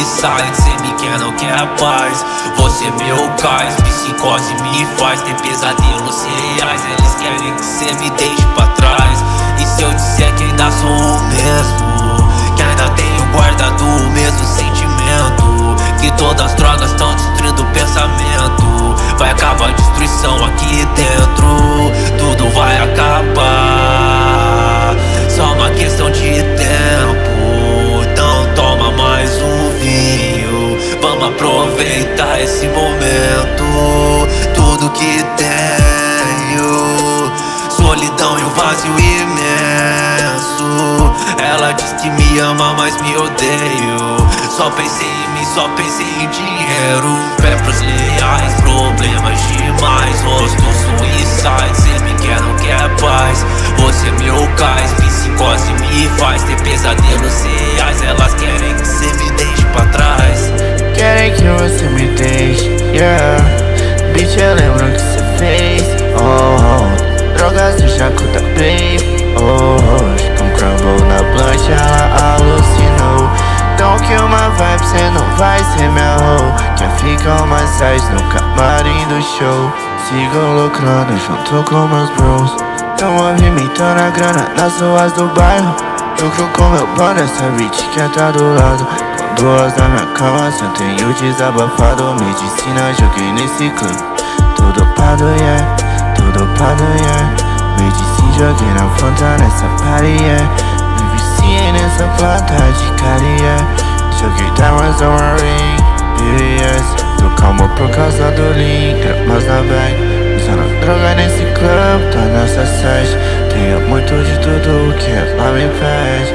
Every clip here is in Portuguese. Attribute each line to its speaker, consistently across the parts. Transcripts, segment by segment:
Speaker 1: suicide, cê me quer, não quer paz. Você é meu cais, psicose me faz ter pesadelos reais. Eles querem que cê me deixe pra trás. E se eu disser que ainda sou o mesmo, que ainda tenho guardado o mesmo sentimento, que todas as drogas tão destruindo o pensamento, vai acabar a destruição aqui dentro. Tudo vai acabar, só uma questão de tempo. Então toma mais um vinho, vamos aproveitar esse momento. Tudo que tenho, solidão e um vazio imenso. Ela diz que me ama, mas me odeio. Só pensei em mim, só pensei em dinheiro. Pé pros leais, problemas demais. Rosto suicide, cê me quer, não quer paz. Você é meu cais, psicose me faz ter pesadelos reais. Elas querem que cê me deixe pra trás.
Speaker 2: Querem que você me deixe, yeah. Bitch, eu lembro o que cê fez, drogas do Jaco da Babe, com crumble na blunt, ela alucinou. Don't kill my vibe, cê não vai ser minha hoe. Quer ficar mais size no camarim do show. Sigo lucrando junto com meus bros. Tão movimentando a grana nas ruas do bairro. Lucro com meu bando, essa bitch quer tá do lado. Com duas na minha cama, sentei o desabafado. Medicina, joguei nesse clube. Tudo dopado, yeah, tudo dopado, yeah. Medicina, joguei na fanta nessa party, yeah. Me viciei nessa planta de caria. Joguei diamonds on my ring, BBS. Tô calmo por causa do lean, gramas na bag. Usando droga nesse club, tá nessa sede. Tenho muito de tudo o que ela me pede.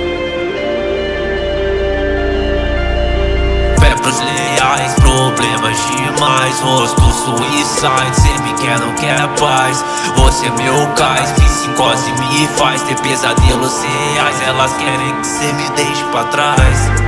Speaker 1: Pé pros leais, problemas demais. Rosto suicide, cê me quer, não quer paz. Você é meu cais, psicose me faz ter pesadelos reais. Elas querem que cê me deixe pra trás.